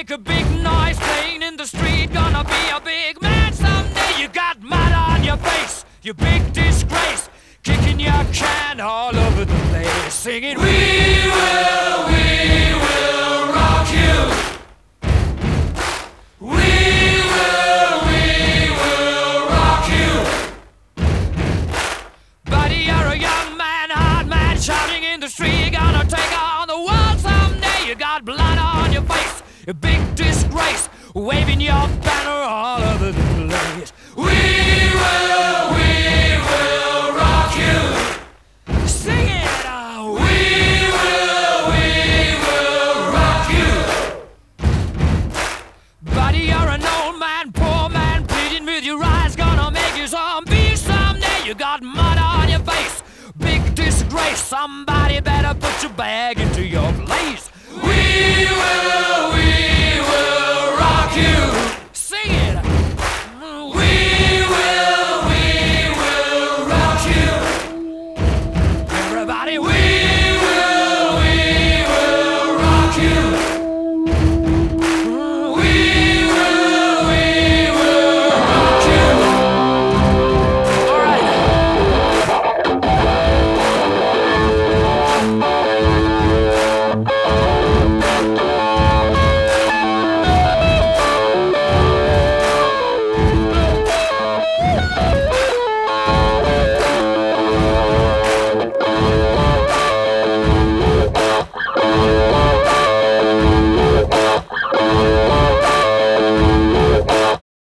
make a big noise playing in the street. Gonna be a big man someday. You got mud on your face, you big disgrace. Kicking your can all over the place, singing, we will rock you. We will rock you. Buddy, you're a young man, hard man, shouting in the street. Gonna take on the world someday. You got blood on your face, a big disgrace, waving your banner all over the place. We will rock you. Sing it out. We will rock you. Buddy, you're an old man, poor man, pleading with your eyes. Gonna make you zombie someday. You got mud on your face, big disgrace. Somebody better put your bag into your place. We will